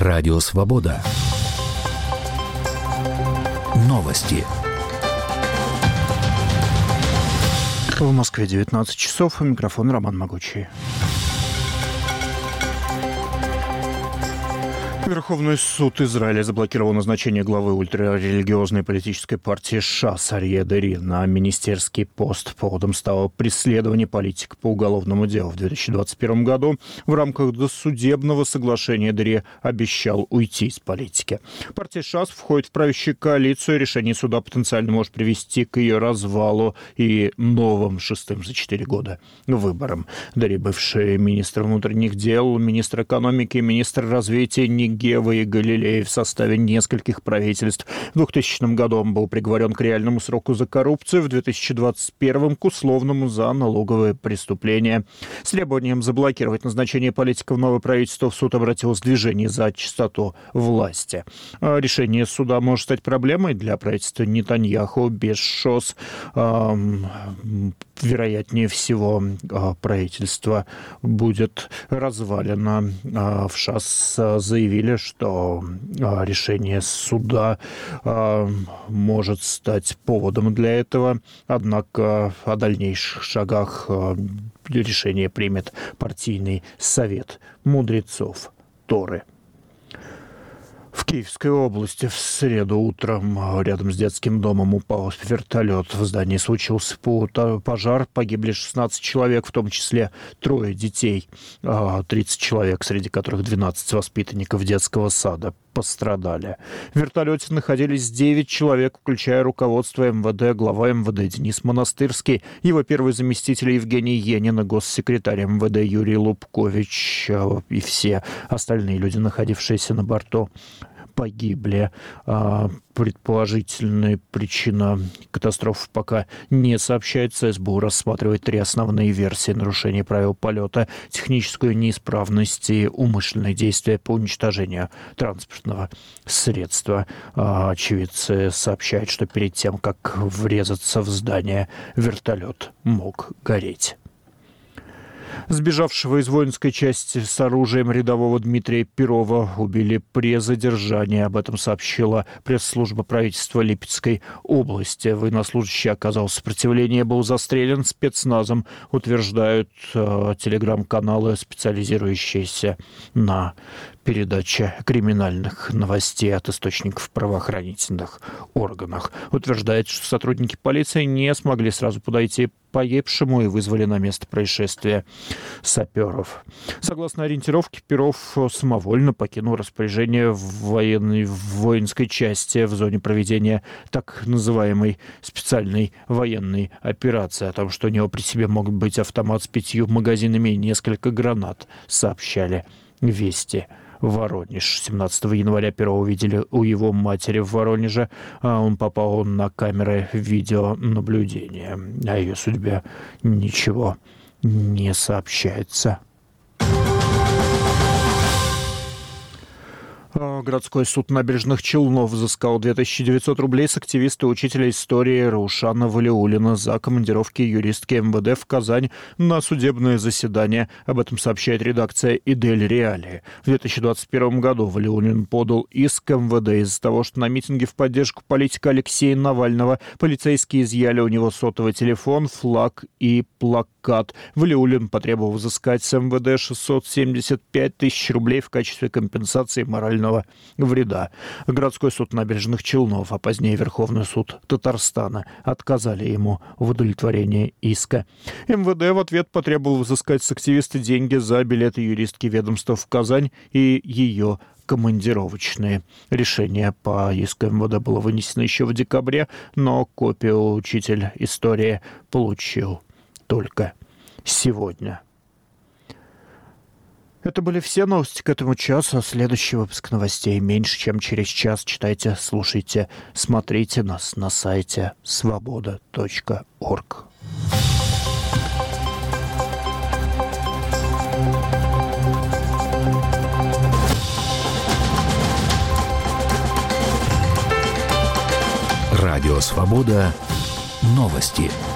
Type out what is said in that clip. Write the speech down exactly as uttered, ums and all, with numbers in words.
Радио Свобода. Новости. В Москве девятнадцать часов. У микрофона Роман Могучий. Верховный суд Израиля заблокировал назначение главы ультрарелигиозной политической партии ШАС Арье Дери на министерский пост. Поводом стало преследование политика по уголовному делу. В две тысячи двадцать первом году в рамках досудебного соглашения Дери обещал уйти из политики. Партия ШАС входит в правящую коалицию. Решение суда потенциально может привести к ее развалу и новым шестым за четыре года выборам. Дери, бывший министр внутренних дел, министр экономики, министр развития Нигерии, Гева и Галилеи в составе нескольких правительств. В двухтысячном году он был приговорен к реальному сроку за коррупцию, в две тысячи двадцать первом к условному за налоговые преступления. С требованием заблокировать назначение политика в новое правительство в суд обратилось движение за чистоту власти. Решение суда может стать проблемой для правительства Нетаньяху. Без ШОС, эм, вероятнее всего, правительство будет развалено. В ШАС заявили, что решение суда может стать поводом для этого. Однако о дальнейших шагах решение примет партийный совет мудрецов Торы. В Киевской области в среду утром рядом с детским домом упал вертолет. В здании случился пожар. Погибли шестнадцать человек, в том числе трое детей. тридцать человек, среди которых двенадцать воспитанников детского сада, пострадали. В вертолете находились девять человек, включая руководство МВД, глава МВД Денис Монастырский, его первый заместитель Евгений Енин и госсекретарь МВД Юрий Лубкович и все остальные люди, находившиеся на борту, погибли. Предположительная причина катастрофы пока не сообщается. СБУ рассматривает три основные версии: нарушения правил полета, техническую неисправность и умышленные действия по уничтожению транспортного средства. Очевидцы сообщают, что перед тем, как врезаться в здание, вертолет мог гореть. Сбежавшего из воинской части с оружием рядового Дмитрия Перова убили при задержании. Об этом сообщила пресс-служба правительства Липецкой области. Военнослужащий оказал сопротивление, был застрелен спецназом, утверждают э, телеграм-каналы, специализирующиеся на передаче криминальных новостей от источников в правоохранительных органах. Утверждается, что сотрудники полиции не смогли сразу подойти к погибшему и вызвали на место происшествия саперов. Согласно ориентировке, Перов самовольно покинул распоряжение в военной в воинской части в зоне проведения так называемой специальной военной операции. О том, что у него при себе могут быть автомат с пятью магазинами и несколько гранат, сообщали «Вести». Воронеж. семнадцатого января Перова увидели у его матери в Воронеже. Он попал на камеры видеонаблюдения. О ее судьбе ничего не сообщается. Городской суд набережных Челнов взыскал две тысячи девятьсот рублей с активиста и учителя истории Раушана Валиуллина за командировки юристки МВД в Казань на судебное заседание. Об этом сообщает редакция «Идель Реалии». В две тысячи двадцать первом году Валиуллин подал иск МВД из-за того, что на митинге в поддержку политика Алексея Навального полицейские изъяли у него сотовый телефон, флаг и плакат. Валиуллин потребовал взыскать с МВД шестьсот семьдесят пять тысяч рублей в качестве компенсации морального вреда. Городской суд набережных Челнов, а позднее Верховный суд Татарстана отказали ему в удовлетворении иска. МВД в ответ потребовал взыскать с активиста деньги за билеты юристки ведомства в Казань и ее командировочные. Решение по иску МВД было вынесено еще в декабре, но копию учитель истории получил только сегодня. Это были все новости к этому часу. Следующий выпуск новостей меньше, чем через час. Читайте, слушайте, смотрите нас на сайте свобода точка орг. Радио «Свобода». Новости.